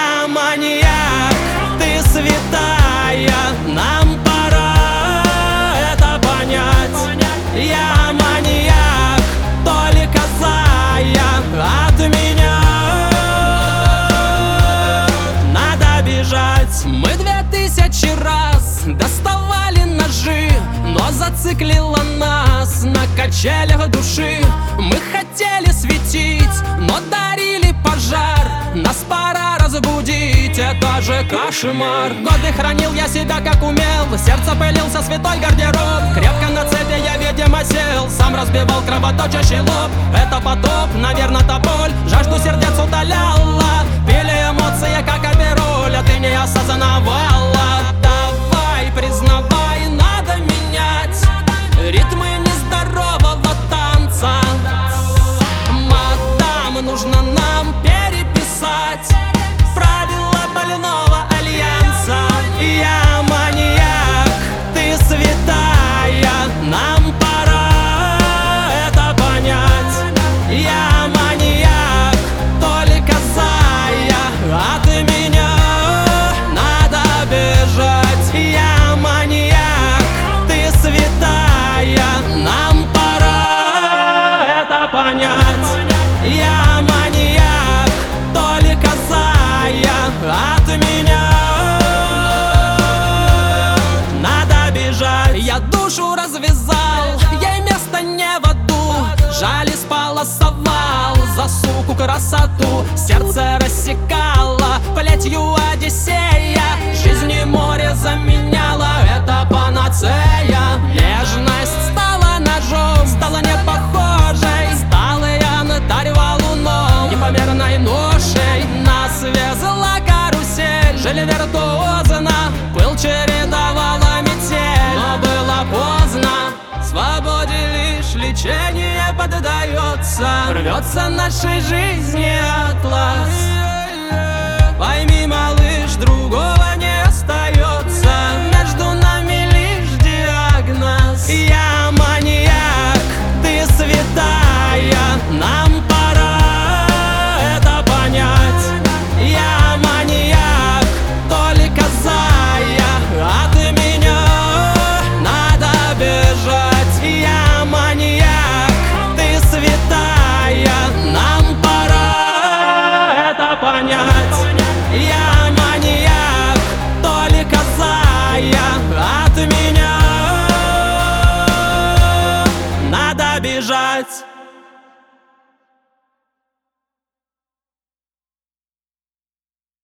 Я маньяк, ты святая, нам пора это понять. Я маньяк, только зая от меня надо бежать. Мы 2000 раз доставали ножи, но зациклила нас на качелях души. Мы хотели светить, но дарили пожар. Нас пора разбудить, это же кошмар. Годы хранил я себя как умел, сердце пылился святой гардероб. Крепко на цепи я, видимо, сел, сам разбивал кровоточащий лоб. Это потоп, наверное, та боль, жажду сердец утоляла. Пили эмоции, как апероль, а ты не осознавала. Давай, признавай, надо менять ритмы нездорового танца. Мадам, нужно нам переписать правила больного альянса. Я маньяк, ты святая, нам пора это понять. Я маньяк, только зая от меня надо бежать. Я маньяк, ты святая, нам пора это понять. Я маньяк, только зая от меня надо бежать. Я душу развязал, ей место не в аду. Жаль, исполосовал за суку красоту. Сердце рассекало плетью Одиссея. Жизни море заменяла, это панацея. Нежность стала ножом, стала не похожей. Стала я на тарьва луном, непомерной ношей. Нас везла карусель, жили виртуозно. Пыл чередовала метель, но было поздно. Свободе лишь лечение поддается. Рвется нашей жизни атлас. Пойми, малыш, другого не остается. Между нами лишь диагноз. Я маньяк, ты святая, нам пора это понять. Я маньяк, только зая от меня надо бежать. Я маньяк, ты святая, нам пора это понять. Я маньяк, только зая от меня надо бежать.